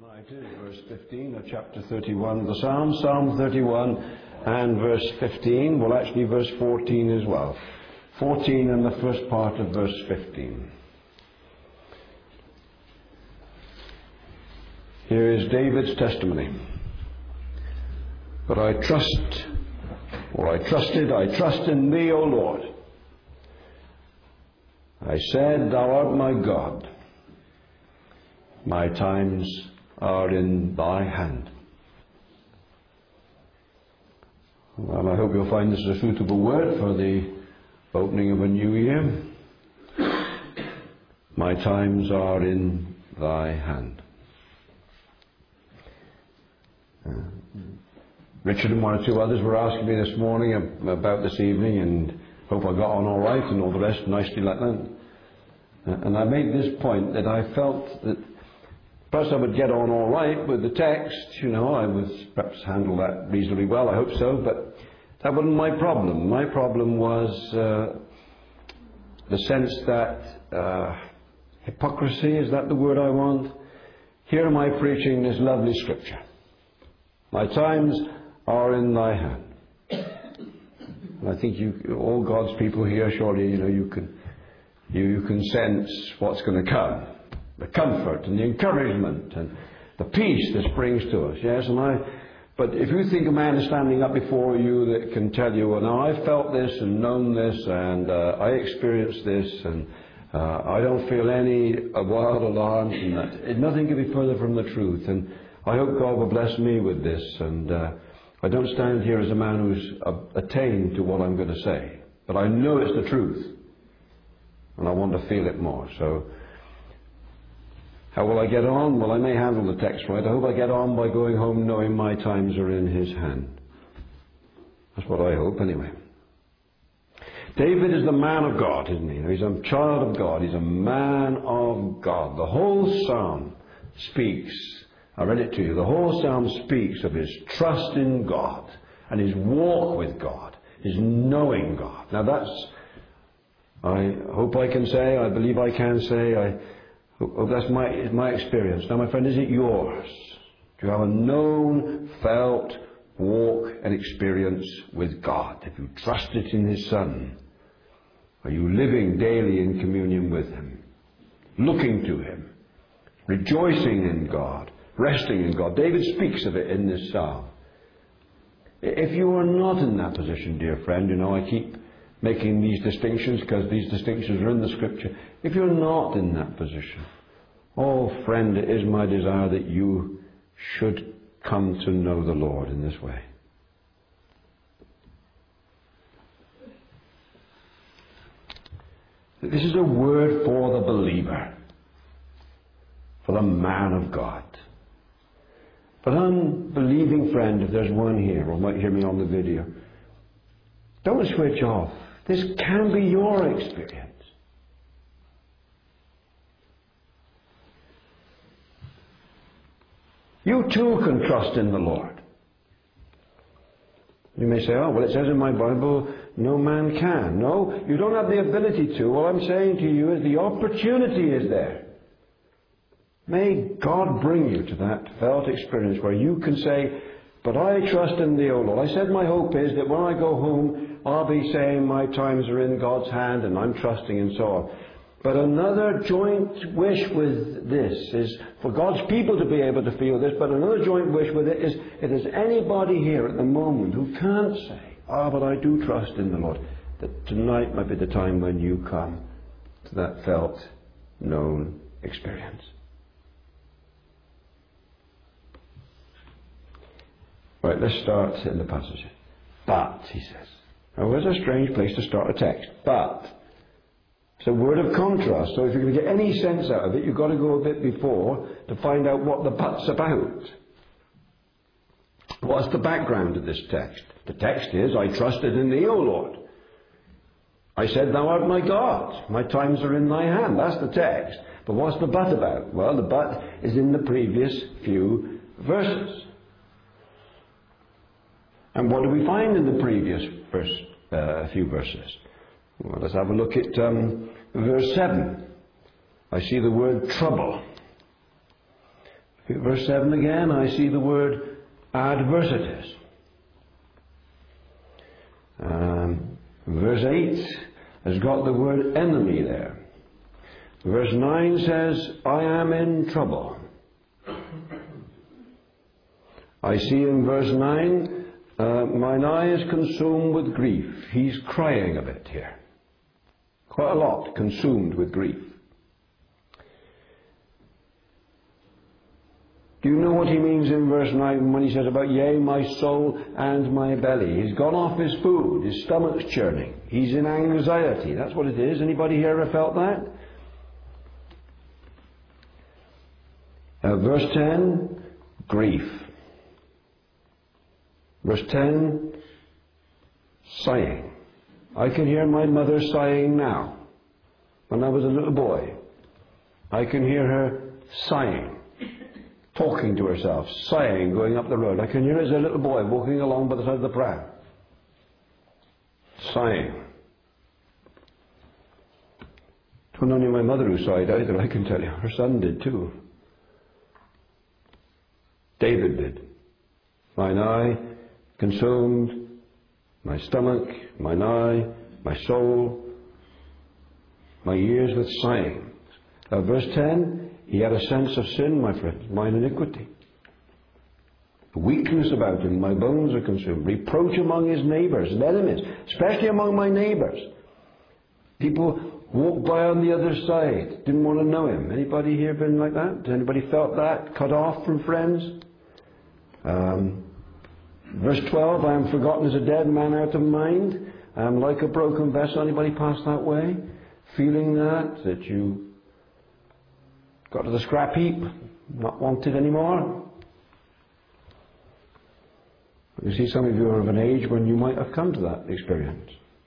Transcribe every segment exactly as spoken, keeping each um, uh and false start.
tonight is verse fifteen of chapter thirty-one of the Psalms, Psalm thirty-one and verse fifteen, well actually verse fourteen as well. fourteen and the first part of verse fifteen. Here is David's testimony. But I trust, or I trusted, I trust in Thee, O Lord. I said, Thou art my God. My times are in Thy hand. Well, I hope you'll find this a suitable word for the opening of a new year. My times are in Thy hand. Uh, Richard and one or two others were asking me this morning about this evening, and hope I got on all right and all the rest nicely like that. Uh, and I made this point that I felt that perhaps I would get on all right with the text, you know, I was perhaps handle that reasonably well, I hope so, but that wasn't my problem. My problem was uh, the sense that uh, hypocrisy, is that the word I want? Here am I preaching this lovely scripture. My times are in Thy hand. And I think you, all God's people here, surely, you know, you can, you, you can sense what's going to come. The comfort and the encouragement and the peace this brings to us. Yes, and I. But if you think a man is standing up before you that can tell you, well, now I felt this and known this and uh, I experienced this and uh, I don't feel any uh, wild alarms and that, it, nothing can be further from the truth. And I hope God will bless me with this. And uh, I don't stand here as a man who's uh, attained to what I'm going to say, but I know it's the truth, and I want to feel it more. So. How will I get on? Well, I may handle the text right. I hope I get on by going home knowing my times are in His hand. That's what I hope, anyway. David is the man of God, isn't he? He's a child of God. He's a man of God. The whole psalm speaks, I read it to you, the whole psalm speaks of his trust in God and his walk with God, his knowing God. Now that's, I hope I can say, I believe I can say, I Oh, that's my, my experience. Now, my friend, is it yours? Do you have a known, felt walk and experience with God? Have you trusted in His Son? Are you living daily in communion with Him? Looking to Him? Rejoicing in God? Resting in God? David speaks of it in this psalm. If you are not in that position, dear friend, you know, I keep making these distinctions because these distinctions are in the Scripture. If you're not in that position, oh friend, it is my desire that you should come to know the Lord in this way. This is a word for the believer, for the man of God. But unbelieving friend, if there's one here, or might hear me on the video, don't switch off. This can be your experience. You too can trust in the Lord. You may say, oh, well, it says in my Bible, no man can. No, you don't have the ability to. All I'm saying to you is the opportunity is there. May God bring you to that felt experience where you can say, but I trust in Thee, O Lord. I said my hope is that when I go home, I'll be saying my times are in God's hand and I'm trusting and so on. But another joint wish with this is for God's people to be able to feel this, but another joint wish with it is if there's anybody here at the moment who can't say, ah, oh, but I do trust in the Lord, that tonight might be the time when you come to that felt, known experience. Right, let's start in the passage. But, he says. Now, there's a strange place to start a text. But. It's a word of contrast. So if you're going to get any sense out of it, you've got to go a bit before to find out what the but's about. What's the background of this text? The text is, I trusted in Thee, O Lord. I said, Thou art my God. My times are in Thy hand. That's the text. But what's the but about? Well, the but is in the previous few verses. And what do we find in the previous verse, uh, few verses? Well, let's have a look at um, verse seven. I see the word trouble. Verse seven again, I see the word adversities. Um, verse eight has got the word enemy there. Verse nine says, I am in trouble. I see in verse nine, uh, mine eye is consumed with grief. He's crying a bit here. Quite a lot, consumed with grief. Do you know what he means in verse nine when he says about, yea, my soul and my belly? He's gone off his food. His stomach's churning. He's in anxiety. That's what it is. Anybody here ever felt that? Uh, verse ten, grief. Verse ten, sighing. I can hear my mother sighing now. When I was a little boy, I can hear her sighing. Talking to herself, sighing, going up the road. I can hear her as a little boy walking along by the side of the pram. Sighing. It wasn't only my mother who sighed either, I can tell you. Her son did too. David did. Mine eye consumed, my stomach, mine eye, my soul, my ears with sighing. Now verse ten, he had a sense of sin, my friends, mine iniquity. Weakness about him, my bones are consumed. Reproach among his neighbours and enemies, especially among my neighbours. People walked by on the other side, didn't want to know him. Anybody here been like that? Has anybody felt that? Cut off from friends? Um, verse twelve, I am forgotten as a dead man out of mind. I am like a broken vessel. Anybody pass that way? Feeling that, that you got to the scrap heap, not wanted anymore. You see, some of you are of an age when you might have come to that experience.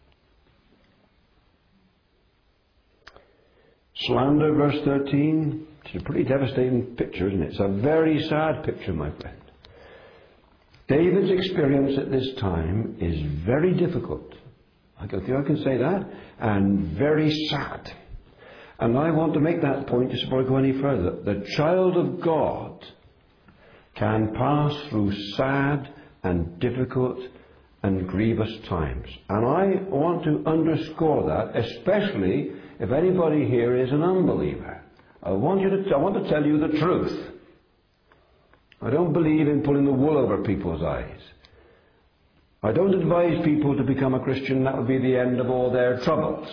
Slander, verse thirteen. It's a pretty devastating picture, isn't it? It's a very sad picture, my friend. David's experience at this time is very difficult. I think I can say that. And very sad. And I want to make that point just before I go any further. The child of God can pass through sad and difficult and grievous times. And I want to underscore that, especially if anybody here is an unbeliever. I want you to, I want to tell you the truth. I don't believe in pulling the wool over people's eyes. I don't advise people to become a Christian. That would be the end of all their troubles.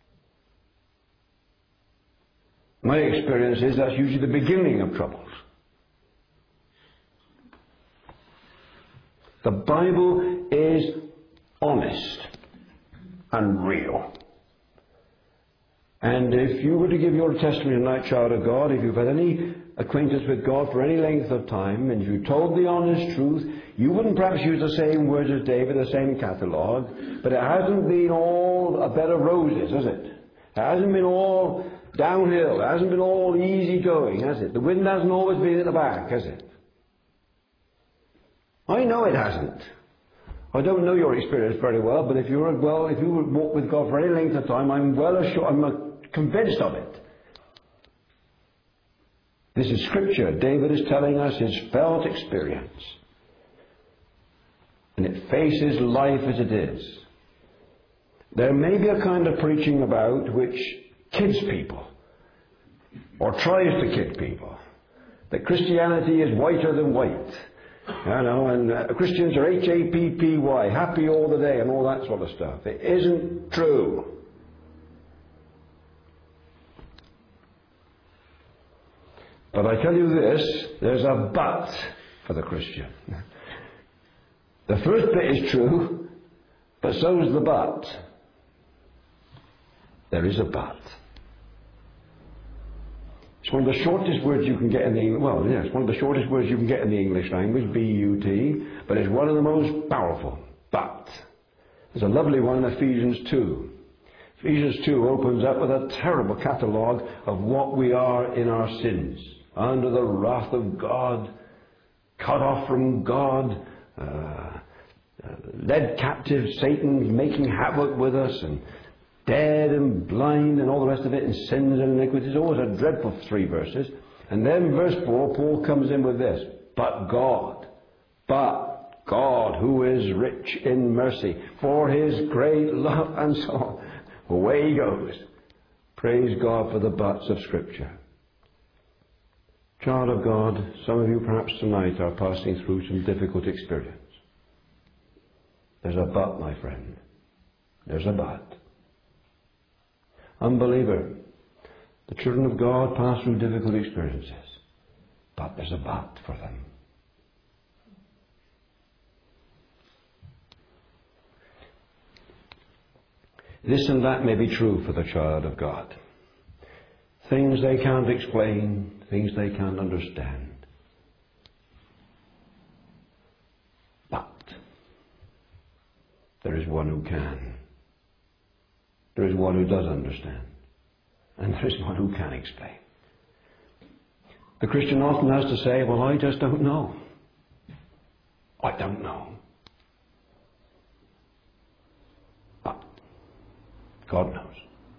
My experience is that's usually the beginning of troubles. The Bible is honest and real. And if you were to give your testimony tonight, child of God, if you've had any acquaintance with God for any length of time, and if you told the honest truth, you wouldn't perhaps use the same words as David, the same catalogue, but it hasn't been all a bed of roses, has it? It hasn't been all downhill. It hasn't been all easy going, has it? The wind hasn't always been at the back, has it? I know it hasn't. I don't know your experience very well, but if you're well, if you would walk with God for any length of time, I'm well assured, I'm convinced of it. This is Scripture. David is telling us his felt experience, and it faces life as it is. There may be a kind of preaching about which kids people, or tries to kid people, that Christianity is whiter than white. You know, and uh, Christians are H A P P Y, happy all the day and all that sort of stuff. It isn't true. But I tell you this, there's a but for the Christian. The first bit is true, but so is the but. There is a but. It's one of the shortest words you can get in the English, well, yes, one of the shortest words you can get in the English language, B U T, but it's one of the most powerful. But. There's a lovely one in Ephesians two. Ephesians two opens up with a terrible catalogue of what we are in our sins. Under the wrath of God, cut off from God, uh, uh, led captive, Satan making havoc with us, and dead and blind and all the rest of it, and sins and iniquities. Always a dreadful three verses. And then verse four, Paul comes in with this. But God, but God, who is rich in mercy, for his great love, and so on. Away he goes. Praise God for the buts of Scripture. Child of God, some of you perhaps tonight are passing through some difficult experience. There's a but, my friend. There's a but. Unbeliever, the children of God pass through difficult experiences. But there's a but for them. This and that may be true for the child of God. Things they can't explain, things they can't understand. But there is one who can. There is one who does understand. And there is one who can explain. The Christian often has to say, well, I just don't know. I don't know. But God knows.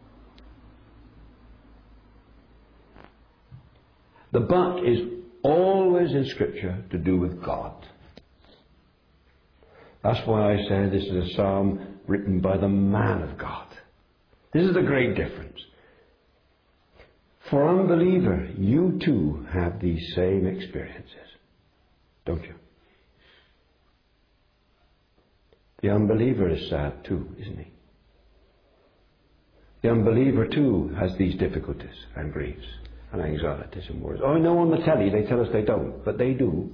The but is always in Scripture to do with God. That's why I say this is a psalm written by the man of God. This is the great difference. For unbeliever, you too have these same experiences, don't you? The unbeliever is sad too, isn't he? The unbeliever too has these difficulties and griefs and anxieties and worries. Oh, I know on the telly they tell us they don't, but they do.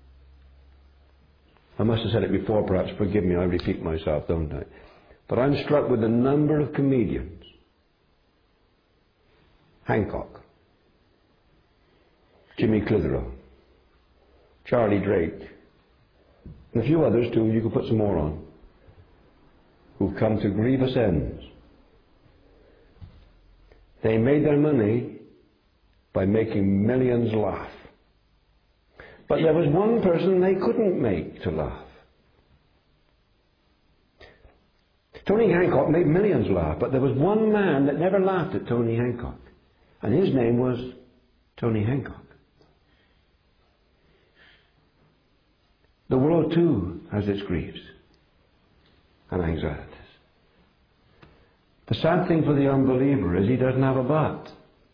I must have said it before, perhaps, forgive me, I repeat myself, don't I? But I'm struck with the number of comedians. Hancock, Jimmy Clitheroe, Charlie Drake, and a few others too, you could put some more on, who've come to grievous ends. They made their money by making millions laugh. But there was one person they couldn't make to laugh. Tony Hancock made millions laugh, but there was one man that never laughed at Tony Hancock. And his name was Tony Hancock. The world too has its griefs and anxieties. The sad thing for the unbeliever is he doesn't have a but.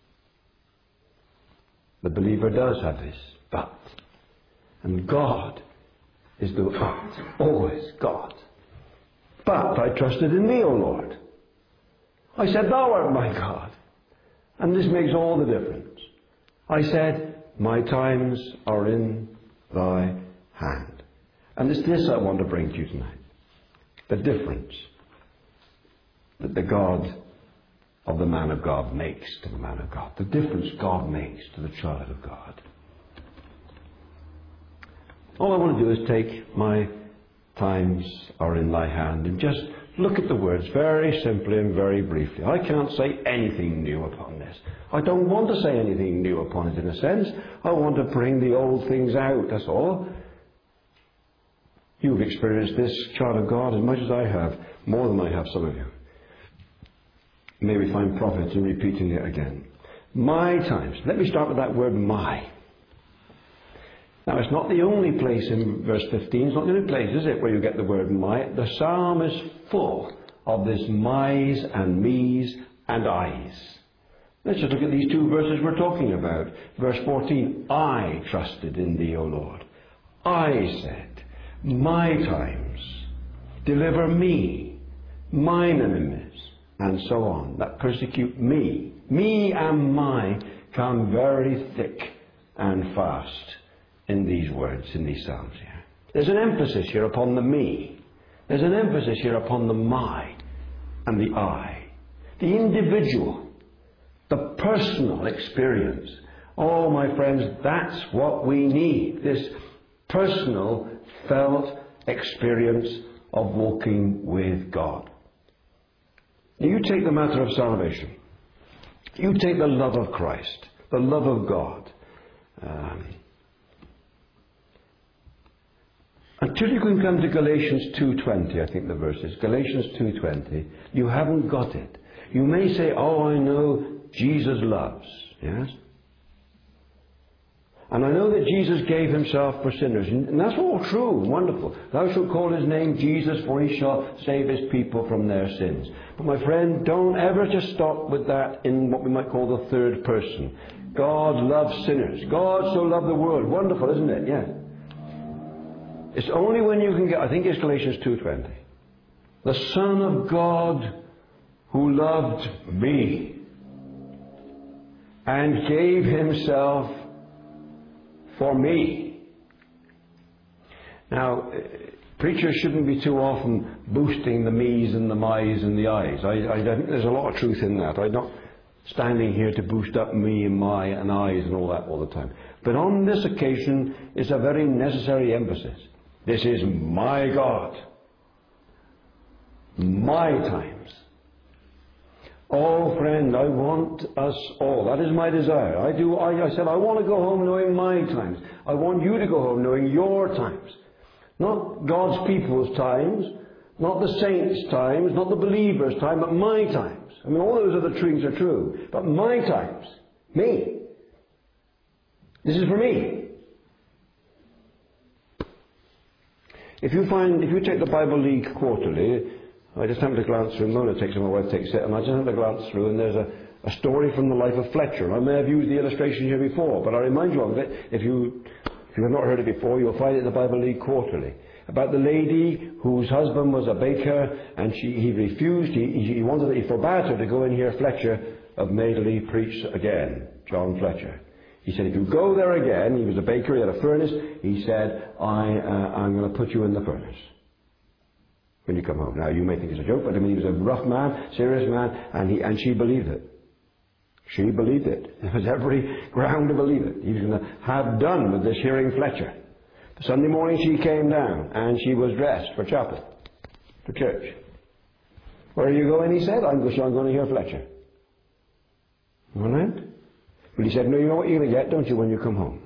The believer does have his but. And God is the but. Always God. But I trusted in thee, O Lord. I said, thou art my God. And this makes all the difference. I said, my times are in thy hand. And it's this I want to bring to you tonight. The difference that the God of the man of God makes to the man of God. The difference God makes to the child of God. All I want to do is take my times are in thy hand and just look at the words very simply and very briefly. I can't say anything new upon this. I don't want to say anything new upon it in a sense. I want to bring the old things out, that's all. You've experienced this, child of God, as much as I have, more than I have, some of you. May we find profit in repeating it again. My times. Let me start with that word my. Now, it's not the only place in verse fifteen. It's not the only place, is it, where you get the word my. The psalm is full of this my's and me's and I's. Let's just look at these two verses we're talking about. Verse fourteen, I trusted in thee, O Lord. I said, my times, deliver me, mine enemies, and so on, that persecute me. Me and my come very thick and fast in these words, in these psalms here. There's an emphasis here upon the me. There's an emphasis here upon the my and the I. The individual, the personal experience. Oh, my friends, that's what we need. This personal, felt experience of walking with God. You take the matter of salvation. You take the love of Christ, the love of God. Um, until you can come to Galatians two twenty, I think the verse is, Galatians two twenty, you haven't got it. You may say, oh, I know Jesus loves, yes? And I know that Jesus gave himself for sinners. And that's all true and wonderful. Thou shalt call his name Jesus, for he shall save his people from their sins. But my friend, don't ever just stop with that in what we might call the third person. God loves sinners. God so loved the world. Wonderful, isn't it? Yeah. It's only when you can get, I think it's Galatians two twenty. The Son of God who loved me and gave himself for me. Now, preachers shouldn't be too often boosting the me's and the my's and the I's. I, I think there's a lot of truth in that. I'm not standing here to boost up me and my and I's and all that all the time. But on this occasion, it's a very necessary emphasis. This is my God. My times. Oh, friend, I want us all. That is my desire. I do. I, I said, I want to go home knowing my times. I want you to go home knowing your times. Not God's people's times, not the saints' times, not the believers' time, but my times. I mean, all those other things are true. But my times. Me. This is for me. If you find, if you take the Bible League quarterly, I just happened to glance through, Mona takes it, my wife takes it, and I just happened to glance through, and there's a, a story from the life of Fletcher. I may have used the illustration here before, but I remind you of it. If you, if you have not heard it before, you'll find it in the Bible League quarterly. About the lady whose husband was a baker, and she, he refused, he, he wanted, he forbade her to go and hear Fletcher of Madeley preach again, John Fletcher. He said, if you go there again, he was a baker, he had a furnace, he said, I, uh, I'm going to put you in the furnace when you come home. Now, you may think it's a joke, but I mean, he was a rough man, serious man, and he and she believed it. She believed it. There was every ground to believe it. He was going to have done with this hearing Fletcher. The Sunday morning she came down, and she was dressed for chapel, for church. Where are you going? He said, I'm going to hear Fletcher. All right? But he said, no, you know what you're going to get, don't you, when you come home?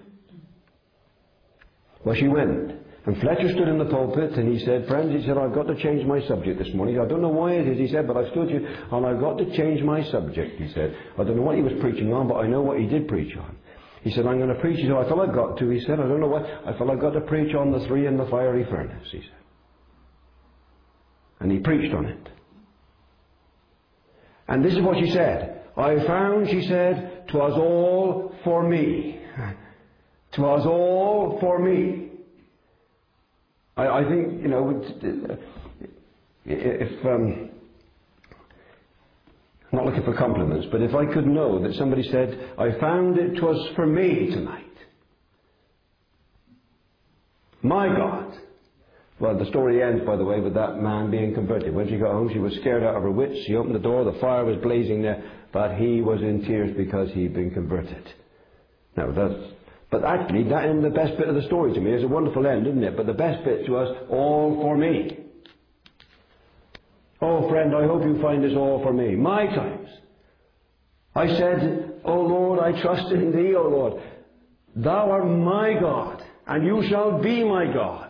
Well, she went. And Fletcher stood in the pulpit and he said, friends, he said, I've got to change my subject this morning. I don't know why it is, he said, but I've stood here and I've got to change my subject, he said. I don't know what he was preaching on, but I know what he did preach on. He said, I'm going to preach, he said, I felt I've got to, he said, I don't know what, I felt I've got to preach on the three in the fiery furnace, he said. And he preached on it. And this is what she said. I found, she said, 'twas all for me. 'Twas all for me. I, I think, you know, if, um, I'm not looking for compliments, but if I could know that somebody said, I found it 'twas for me tonight. My God. Well, the story ends, by the way, with that man being converted. When she got home, she was scared out of her wits. She opened the door, the fire was blazing there, but he was in tears because he'd been converted. Now, that's, but actually, that is the best bit of the story to me. It's a wonderful end, isn't it? But the best bit to us, all for me. Oh, friend, I hope you find this all for me. My times. I said, oh Lord, I trust in thee, O Lord. Thou art my God, and you shall be my God.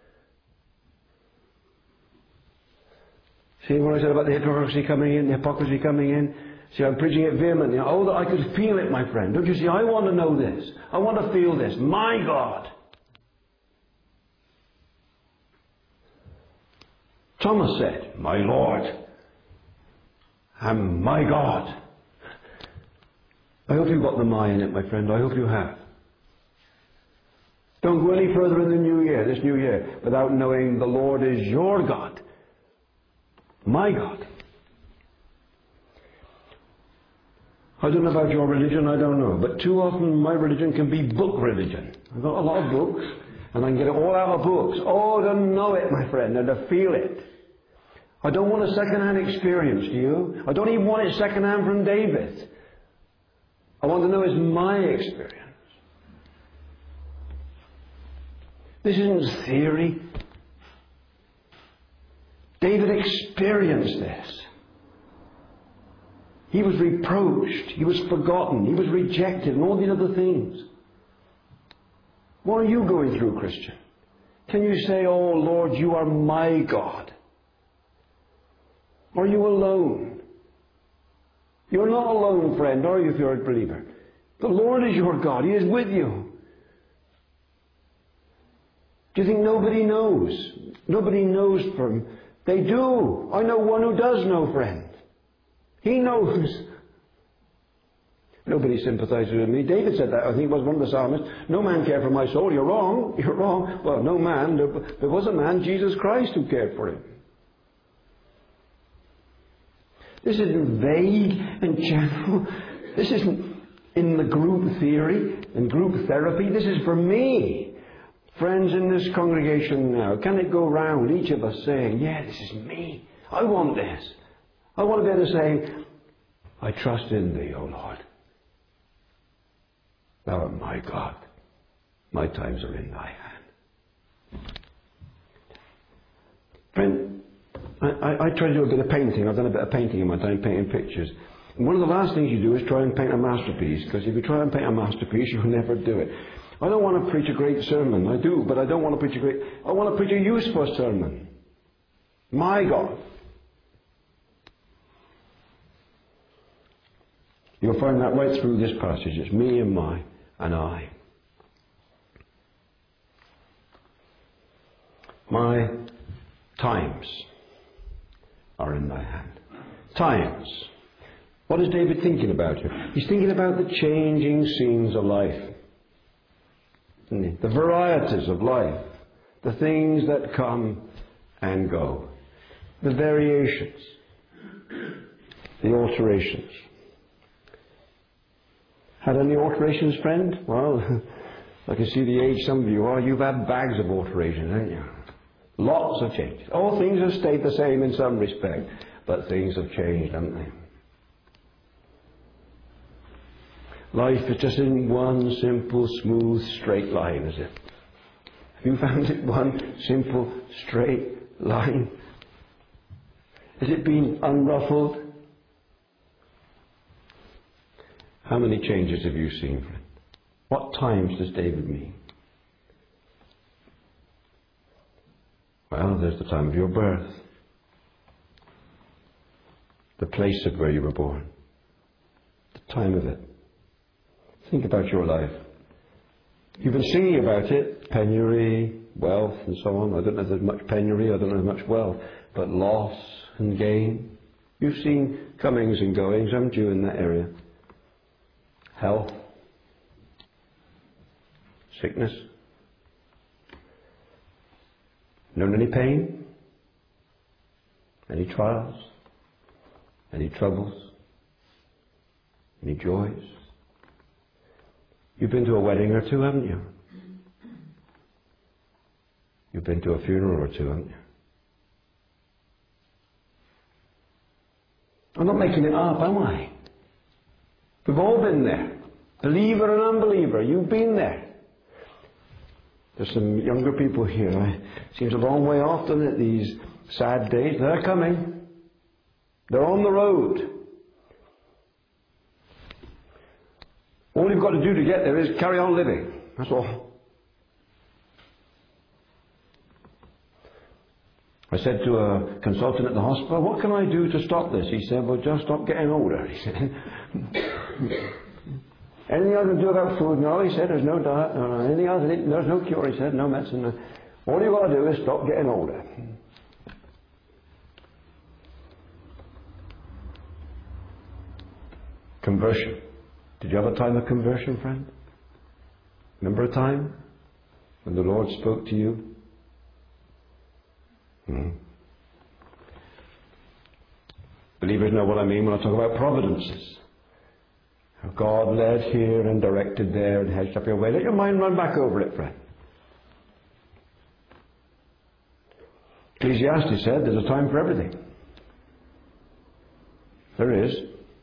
See what I said about the hypocrisy coming in, the hypocrisy coming in? See, I'm preaching it vehemently. Oh, that I could feel it, my friend. Don't you see? I want to know this. I want to feel this. My God. Thomas said, my Lord and my God. I hope you've got the my in it, my friend. I hope you have. Don't go any further in the new year, this new year, without knowing the Lord is your God. My God. I don't know about your religion, I don't know. But too often my religion can be book religion. I've got a lot of books, and I can get it all out of books. Oh, to know it, my friend, and to feel it. I don't want a second-hand experience, do you? I don't even want it second-hand from David. I want to know it's my experience. This isn't theory. David experienced this. He was reproached. He was forgotten. He was rejected and all these other things. What are you going through, Christian? Can you say, oh Lord, you are my God? Are you alone? You're not alone, friend, are you, if you're a believer? The Lord is your God. He is with you. Do you think nobody knows? Nobody knows from... They do. I know one who does know, friend. He knows. Nobody sympathizes with me. David said that. I think it was one of the psalmists. No man cared for my soul. You're wrong. You're wrong. Well, no man. There, there was a man, Jesus Christ, who cared for him. This isn't vague and general. This isn't in the group theory and group therapy. This is for me. Friends in this congregation now, can it go round, each of us saying, yeah, this is me. I want this. I want to be able to say, I trust in thee, O Lord. Thou art my God. My times are in thy hand. Friend, I, I, I try to do a bit of painting. I've done a bit of painting in my time, painting pictures. And one of the last things you do is try and paint a masterpiece, because if you try and paint a masterpiece, you'll never do it. I don't want to preach a great sermon. I do, but I don't want to preach a great... I want to preach a useful sermon. My God. You'll find that right through this passage. It's me and my and I. My times are in thy hand. Times. What is David thinking about here? He's thinking about the changing scenes of life. The varieties of life. The things that come and go. The variations. The alterations. Had any alterations, friend? Well, I can see the age some of you are. You've had bags of alterations, haven't you? Lots of changes. All things have stayed the same in some respect, but things have changed, haven't they? Life is just in one simple, smooth, straight line, is it? Have you found it one simple, straight line? Has it been unruffled? How many changes have you seen, friend? What times does David mean? Well, there's the time of your birth. The place of where you were born. The time of it. Think about your life. You've been singing about it. Penury, wealth, and so on. I don't know if there's much penury. I don't know if there's much wealth. But loss and gain. You've seen comings and goings, haven't you, in that area? Health. Sickness. Known any pain? Any trials? Any troubles? Any joys? You've been to a wedding or two, haven't you? You've been to a funeral or two, haven't you? I'm not making it up, am I? We've all been there. Believer and unbeliever, you've been there. There's some younger people here. It seems a long way off, doesn't it, these sad days? They're coming. They're on the road. All you've got to do to get there is carry on living. That's all. I said to a consultant at the hospital, what can I do to stop this? He said, well, just stop getting older, he said. Anything I can do about food? No, he said, there's no diet. No, no, anything else? There's no cure, he said, no medicine. No. All you've got to do is stop getting older. Conversion. Did you have a time of conversion, friend? Remember a time when the Lord spoke to you? Hmm. Believers know what I mean when I talk about providences. How God led here and directed there and hedged up your way. Let your mind run back over it, friend. Ecclesiastes said there's a time for everything. There is.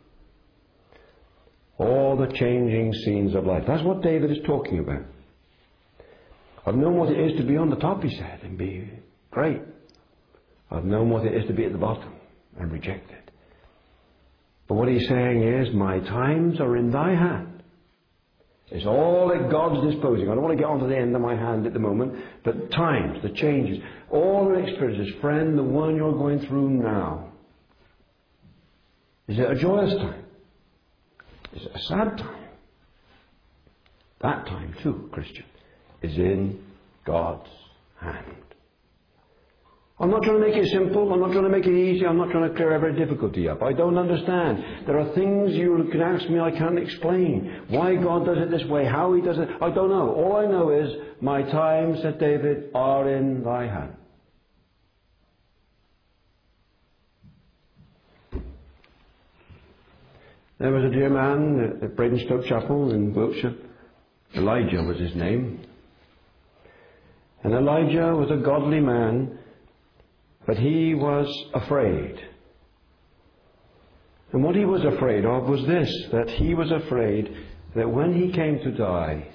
All the changing scenes of life. That's what David is talking about. I've known what it is to be on the top, he said, and be great. I've known what it is to be at the bottom and rejected. But what he's saying is, my times are in thy hand. It's all at God's disposing. I don't want to get onto the end of my hand at the moment, but times, the changes, all the experiences, friend, the one you're going through now. Is it a joyous time? Is it a sad time? that time too, Christian, is in God's hand. I'm not trying to make it simple. I'm not trying to make it easy. I'm not trying to clear every difficulty up. I don't understand. There are things you can ask me I can't explain. Why God does it this way, how He does it, I don't know. All I know is, my times, said David, are in thy hand. There was a dear man at Bradenstoke Chapel in Wiltshire. Elijah was his name. And Elijah was a godly man, but he was afraid. And what he was afraid of was this, that he was afraid that when he came to die,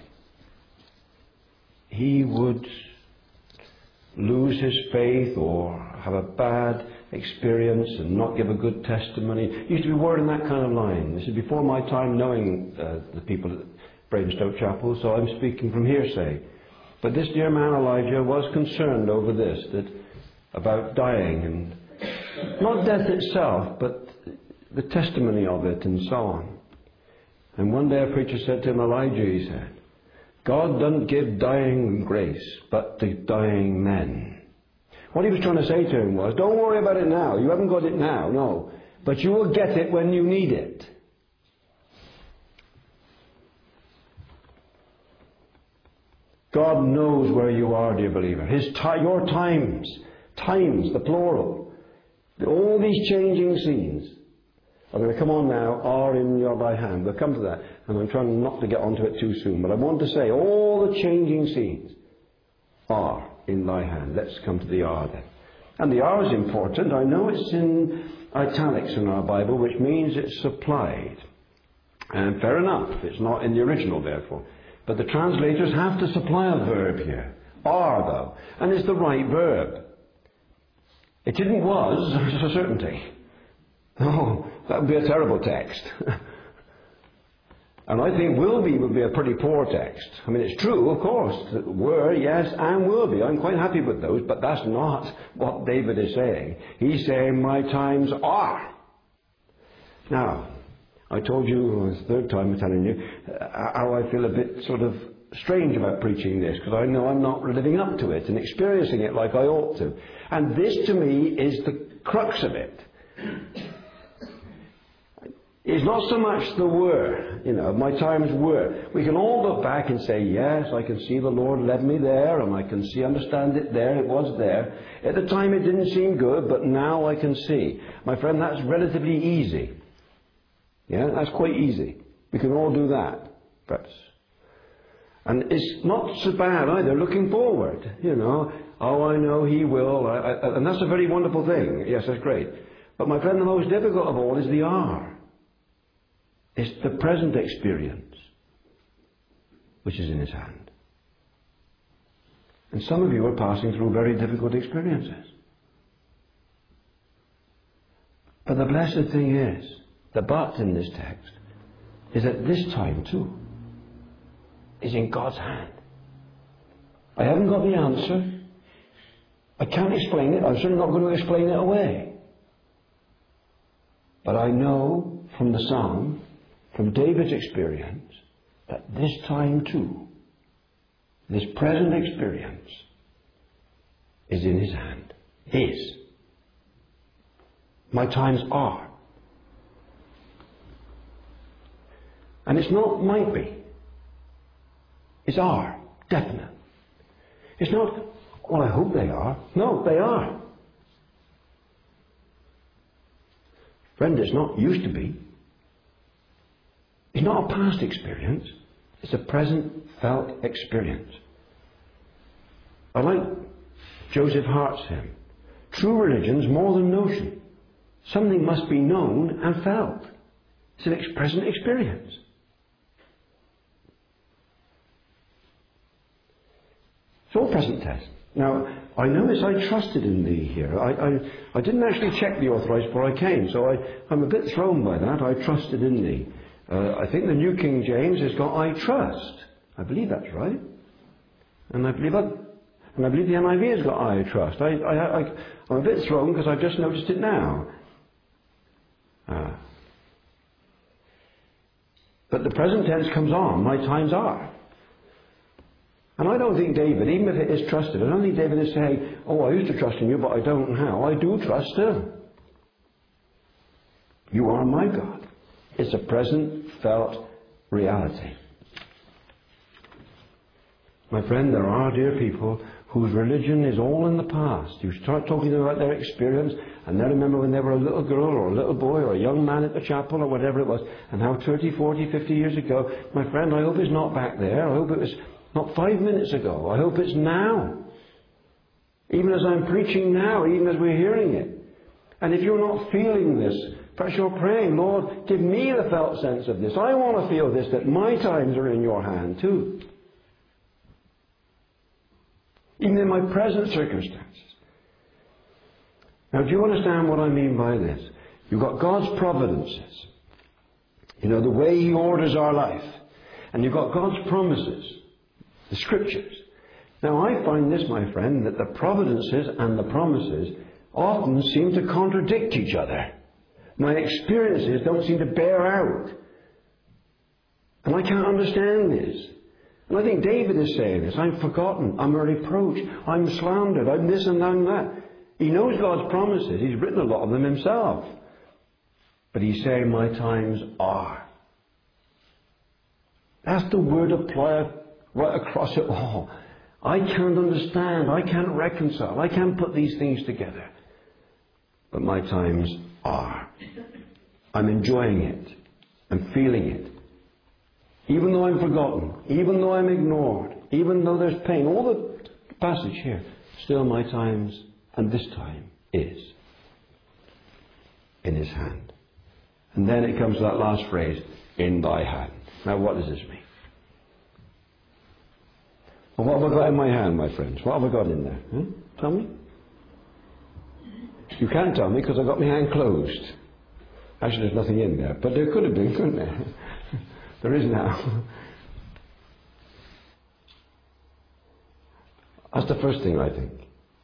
he would lose his faith or have a bad experience and not give a good testimony. He used to be wording that kind of line. This is before my time knowing uh, the people at Bradenstoke Chapel, so I'm speaking from hearsay. But this dear man Elijah was concerned over this, that about dying, and not death itself, but the testimony of it and so on. And one day a preacher said to him, Elijah, he said, God doesn't give dying grace, but to dying men. What he was trying to say to him was, don't worry about it now. You haven't got it now, no. But you will get it when you need it. God knows where you are, dear believer. His ti- your times, times, the plural, all these changing scenes are going to come on now, are in your thy hand. We'll come to that, and I'm trying not to get onto it too soon, but I want to say all the changing scenes are in thy hand. Let's come to the are then. And the are is important. I know it's in italics in our Bible, which means it's supplied. And fair enough, it's not in the original, therefore. But the translators have to supply a verb here. Are, though. And it's the right verb. It didn't was, it's a certainty. Oh, that would be a terrible text. And I think will be would be a pretty poor text. I mean, it's true, of course. Were, yes, and will be. I'm quite happy with those, but that's not what David is saying. He's saying, my times are. Now, I told you, it's the third time I'm telling you, uh, how I feel a bit sort of strange about preaching this, because I know I'm not living up to it and experiencing it like I ought to. And this, to me, is the crux of it. It's not so much the were, you know, my times were. We can all look back and say, yes, I can see the Lord led me there, and I can see, understand it there, it was there. At the time it didn't seem good, but now I can see. My friend, that's relatively easy. Yeah, that's quite easy. We can all do that, perhaps. And it's not so bad either, looking forward, you know. Oh, I know He will, I, I, and that's a very wonderful thing. Yes, that's great. But my friend, the most difficult of all is the are. It's the present experience, which is in His hand. And some of you are passing through very difficult experiences. But the blessed thing is, the but in this text, is that this time too is in God's hand. I haven't got the answer. I can't explain it. I'm certainly not going to explain it away. But I know from the Psalm, from David's experience, that this time too, this present experience, is in His hand. Is. My times are. And it's not might be. It's are. Definite. It's not, well, I hope they are. No, they are. Friend, it's not used to be. It's not a past experience. It's a present felt experience. I like Joseph Hart's hymn. True religion's more than notion. Something must be known and felt. It's an ex- present experience. It's all present tense. Now, I notice I trusted in Thee here. I, I, I didn't actually check the authorized before I came, so I, I'm a bit thrown by that. I trusted in Thee. Uh, I think the New King James has got I trust. I believe that's right. And I believe that, and I believe the N I V has got I trust. I, I, I, I'm a bit thrown because I've just noticed it now. Uh, but the present tense comes on. My times are. And I don't think David, even if it is trusted, I don't think David is saying, oh, I used to trust in you, but I don't now. I do trust still. You are my God. It's a present, felt reality. My friend, there are, dear people, whose religion is all in the past. You start talking to them about their experience, and they remember when they were a little girl or a little boy or a young man at the chapel or whatever it was, and how thirty, forty, fifty years ago. My friend, I hope it's not back there. I hope it was not five minutes ago. I hope it's now. Even as I'm preaching now, even as we're hearing it. And if you're not feeling this, perhaps you're praying, Lord, give me the felt sense of this. I want to feel this, that my times are in your hand too. Even in my present circumstances. Now, do you understand what I mean by this? You've got God's providences. You know, the way He orders our life. And you've got God's promises. The Scriptures. Now, I find this, my friend, that the providences and the promises often seem to contradict each other. My experiences don't seem to bear out. And I can't understand this. And I think David is saying this. I'm forgotten. I'm a reproach. I'm slandered. I'm this and I'm that. He knows God's promises. He's written a lot of them himself. But he's saying, my times are. That's the word applied right across it all. I can't understand. I can't reconcile. I can't put these things together. But my times are. I'm enjoying it. I'm feeling it. Even though I'm forgotten, even though I'm ignored, even though there's pain, all the passage here, still my times and this time is in His hand. And then it comes to that last phrase, in thy hand. Now what does this mean? Well, what have I got in my hand, my friends? What have I got in there? Huh? Tell me. You can't tell me because I've got my hand closed. Actually, there's nothing in there. But there could have been, couldn't there? There is now. That's the first thing I think.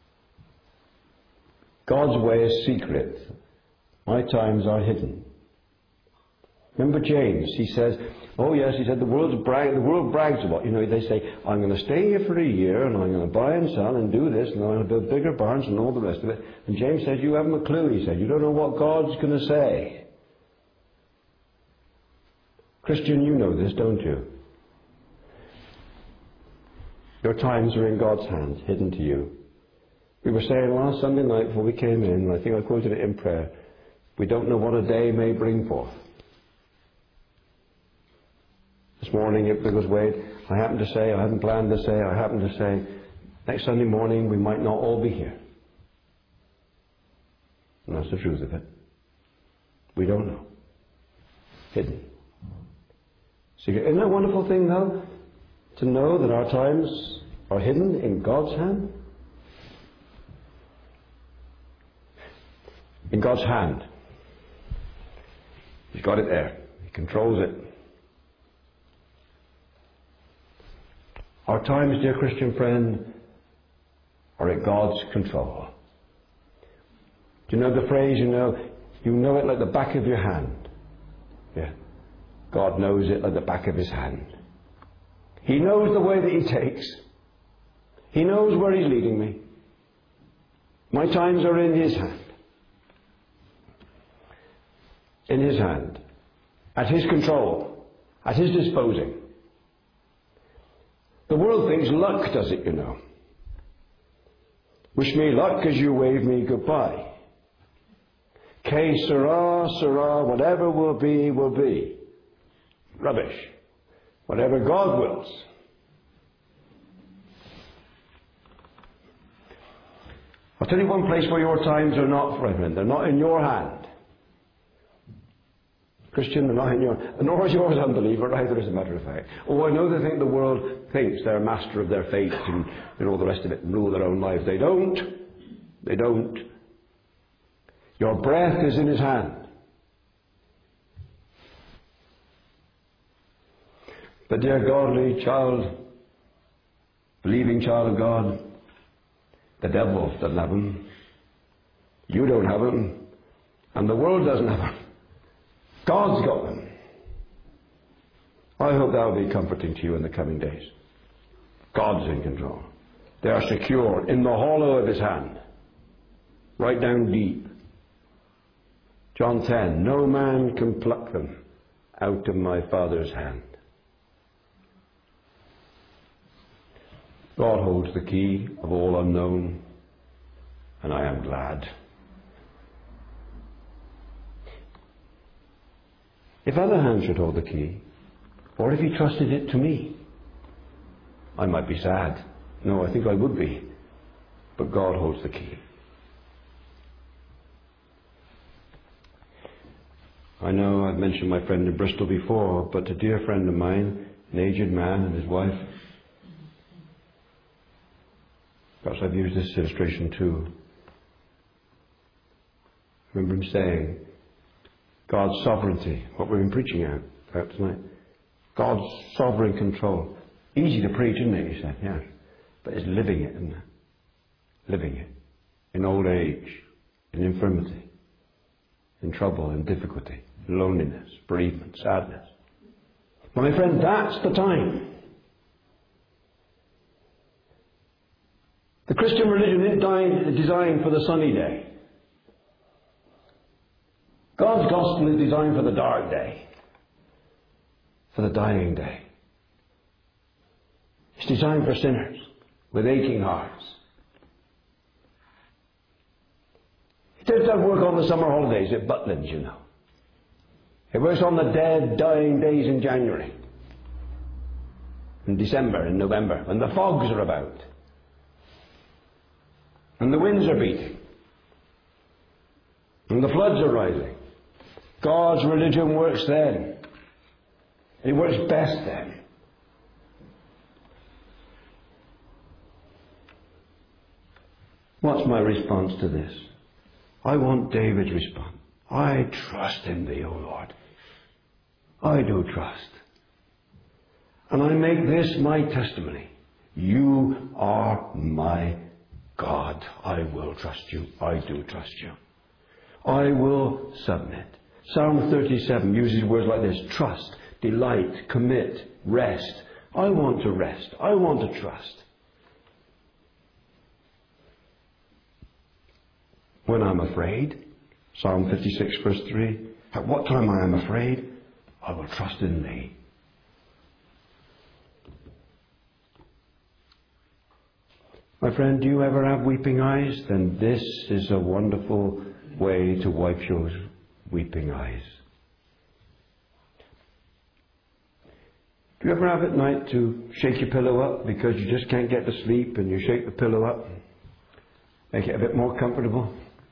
God's way is secret. My times are hidden. Remember James, he says, oh yes, he said the world's brag, the world brags about, you know, they say, I'm going to stay here for a year and I'm going to buy and sell and do this and I'm going to build bigger barns and all the rest of it. And James says, you haven't a clue, he said. You don't know what God's going to say. Christian, you know this, don't you? Your times are in God's hands, hidden to you. We were saying last Sunday night before we came in, and I think I quoted it in prayer, we don't know what a day may bring forth. This morning, it was Wade, I happened to say, I hadn't planned to say, I happened to say, next Sunday morning we might not all be here. And that's the truth of it. We don't know. Hidden. See, isn't that a wonderful thing, though? To know that our times are hidden in God's hand? In God's hand. He's got it there. He controls it. Our times, dear Christian friend, are in God's control. Do you know the phrase, you know, you know it like the back of your hand? Yeah. God knows it like the back of His hand. He knows the way that He takes. He knows where He's leading me. My times are in His hand. In His hand. At His control. At His disposing. The world thinks luck does it, you know. Wish me luck as you wave me goodbye. Que sera, sera, whatever will be, will be. Rubbish. Whatever God wills. I'll tell you one place where your times are not, friend. They're not in your hand. Christian, they're not in your, nor is yours, unbeliever, either, as a matter of fact. Oh, I know they think the world thinks they're master of their fate and, and all the rest of it and rule their own lives. They don't. They don't. Your breath is in His hand. But dear godly child, believing child of God, the devil doesn't have them. You don't have them. And the world doesn't have them. God's got them. I hope that will be comforting to you in the coming days. God's in control. They are secure in the hollow of His hand, right down deep. John ten, no man can pluck them out of my Father's hand. God holds the key of all unknown, and I am glad. If other hands should hold the key, or if He trusted it to me, I might be sad. No, I think I would be. But God holds the key. I know I've mentioned my friend in Bristol before, but a dear friend of mine, an aged man and his wife, perhaps I've used this illustration too. I remember him saying, God's sovereignty, what we've been preaching out about tonight. God's sovereign control. Easy to preach, isn't it, he said, yeah. But it's living it, isn't it? Living it. In old age, in infirmity, in trouble, in difficulty, loneliness, bereavement, sadness. My friend, that's the time. The Christian religion isn't designed for the sunny day. God's gospel is designed for the dark day, for the dying day. It's designed for sinners with aching hearts. It doesn't work on the summer holidays at Butlins, you know. It works on the dead, dying days in January, in December, in November, when the fogs are about, and the winds are beating, and the floods are rising. God's religion works then. It works best then. What's my response to this? I want David's response. I trust in Thee, O Lord. I do trust. And I make this my testimony. You are my God. I will trust You. I do trust You. I will submit. Psalm thirty-seven uses words like this: trust, delight, commit, rest. I want to rest. I want to trust. When I'm afraid, Psalm fifty-six verse three, at what time I am afraid, I will trust in Thee. My friend, do you ever have weeping eyes? Then this is a wonderful way to wipe your weeping eyes. Do you ever have at night to shake your pillow up because you just can't get to sleep, and you shake the pillow up, make it a bit more comfortable?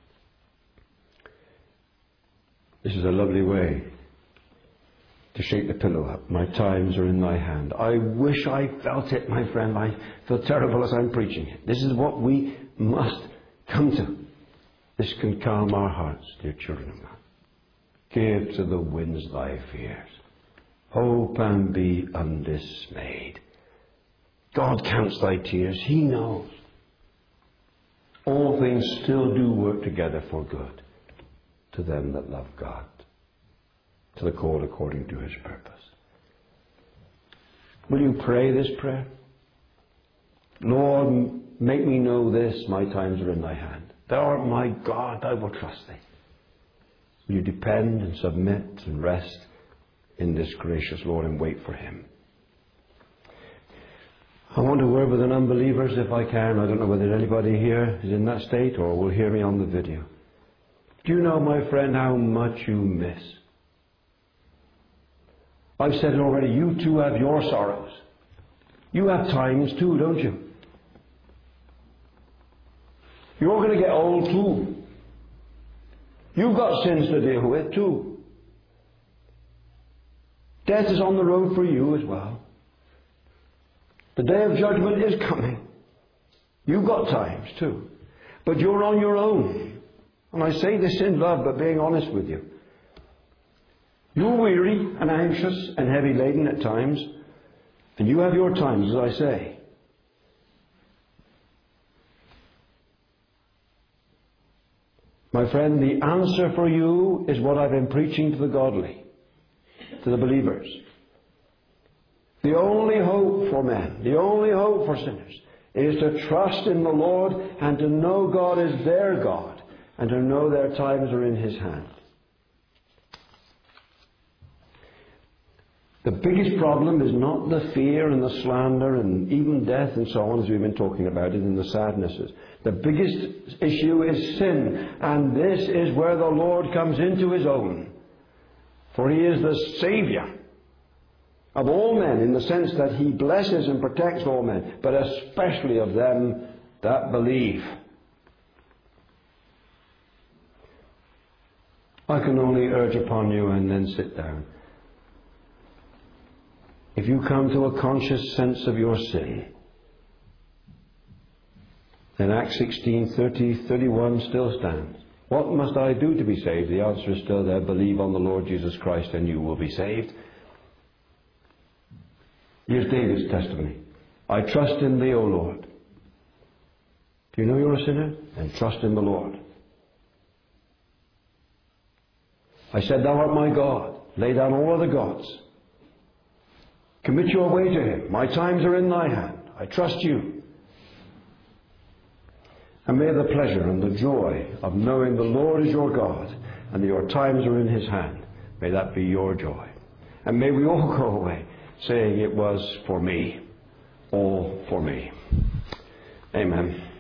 This is a lovely way to shake the pillow up. My times are in Thy hand. I wish I felt it, my friend. I feel terrible as I'm preaching it. This is what we must come to. This can calm our hearts, dear children of God. Give to the winds thy fears. Hope and be undismayed. God counts thy tears. He knows. All things still do work together for good to them that love God, to the called according to His purpose. Will you pray this prayer? Lord, make me know this, my times are in Thy hand. Thou art my God, I will trust Thee. Will you depend and submit and rest in this gracious Lord and wait for Him? I want to word with the unbelievers if I can. I don't know whether anybody here is in that state or will hear me on the video. Do you know, my friend, how much you miss? I've said it already, you too have your sorrows. You have times too, don't you? You're going to get old too. You've got sins to deal with too. Death is on the road for you as well. The day of judgment is coming. You've got times too. But you're on your own. And I say this in love, but being honest with you. You're weary and anxious and heavy laden at times. And you have your times, as I say. My friend, the answer for you is what I've been preaching to the godly, to the believers. The only hope for men, the only hope for sinners, is to trust in the Lord and to know God is their God and to know their times are in His hand. The biggest problem is not the fear and the slander and even death and so on, as we've been talking about it, and the sadnesses. The biggest issue is sin, and this is where the Lord comes into His own. For He is the Saviour of all men, in the sense that He blesses and protects all men, but especially of them that believe. I can only urge upon you, and then sit down. If you come to a conscious sense of your sin, then Acts sixteen, thirty, thirty-one still stands. What must I do to be saved? The answer is still there. Believe on the Lord Jesus Christ and you will be saved. Here's David's testimony. I trust in Thee, O Lord. Do you know you're a sinner? Then trust in the Lord. I said, Thou art my God. Lay down all other gods. Commit your way to Him. My times are in Thy hand. I trust You. And may the pleasure and the joy of knowing the Lord is your God and that your times are in His hand, may that be your joy. And may we all go away saying it was for me, all for me. Amen.